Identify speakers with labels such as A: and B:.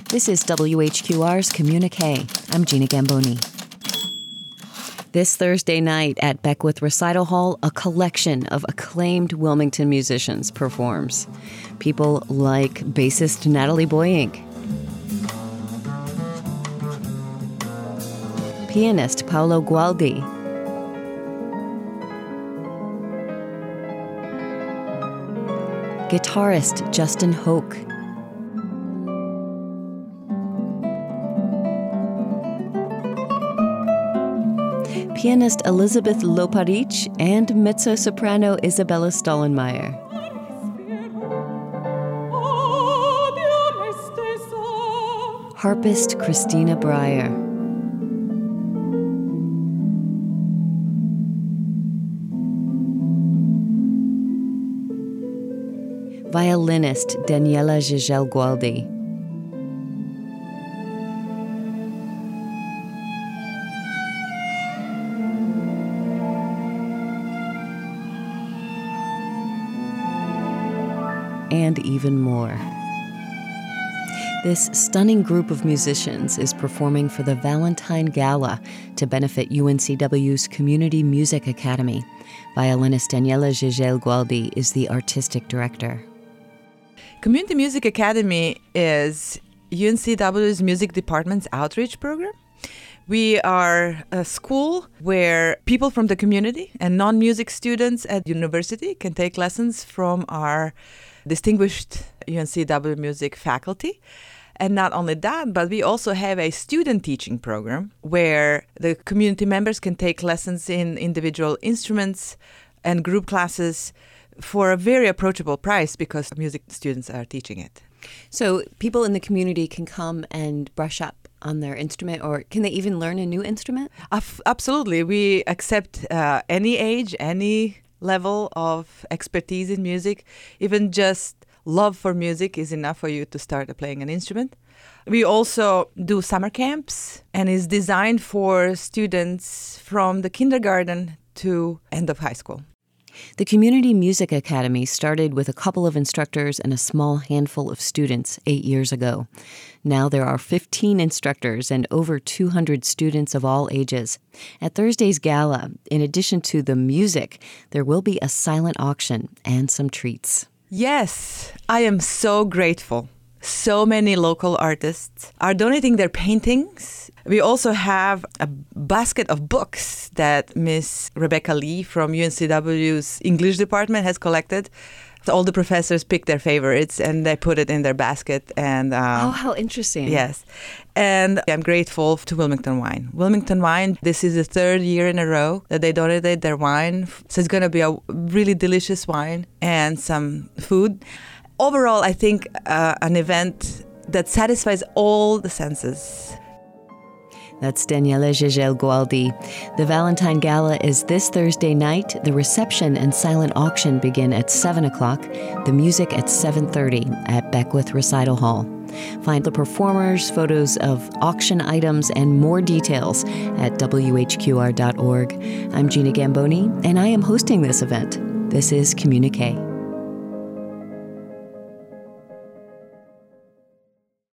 A: This is WHQR's Communique. I'm Gina Gamboni. This Thursday night at Beckwith Recital Hall, a collection of acclaimed Wilmington musicians performs. People like bassist Natalie Boyink, pianist Paolo Gualdi, guitarist Justin Hoke, pianist Elizabeth Loparich, and mezzo-soprano Isabella Stollenmeyer. Harpist Christina Breyer. Violinist Daniela Gigel Gualdi. And even more. This stunning group of musicians is performing for the Valentine Gala to benefit UNCW's Community Music Academy. Violinist Daniela Gigel Gualdi is the artistic director.
B: Community Music Academy is UNCW's music department's outreach program. We are a school where people from the community and non-music students at university can take lessons from our distinguished UNCW music faculty. And not only that, but we also have a student teaching program where the community members can take lessons in individual instruments and group classes for a very approachable price because music students are teaching it.
A: So people in the community can come and brush up on their instrument, or can they even learn a new instrument?
B: Absolutely. We accept any age, any level of expertise in music. Even just love for music is enough for you to start playing an instrument. We also do summer camps, and is designed for students from the kindergarten to end of high school.
A: The Community Music Academy started with a couple of instructors and a small handful of students 8 years ago. Now there are 15 instructors and over 200 students of all ages. At Thursday's gala, in addition to the music, there will be a silent auction and some treats.
B: Yes, I am so grateful. So many local artists are donating their paintings. We also have a basket of books that Miss Rebecca Lee from UNCW's English department has collected. So all the professors pick their favorites and they put it in their basket. And
A: how interesting.
B: Yes. And I'm grateful to Wilmington Wine. Wilmington Wine, this is the third year in a row that they donated their wine. So it's going to be a really delicious wine and some food. Overall, I think an event that satisfies all the senses.
A: That's Daniela Gigel Gualdi. The Valentine Gala is this Thursday night. The reception and silent auction begin at 7 o'clock. The music at 7:30 at Beckwith Recital Hall. Find the performers, photos of auction items, and more details at WHQR.org. I'm Gina Gamboni, and I am hosting this event. This is Communique.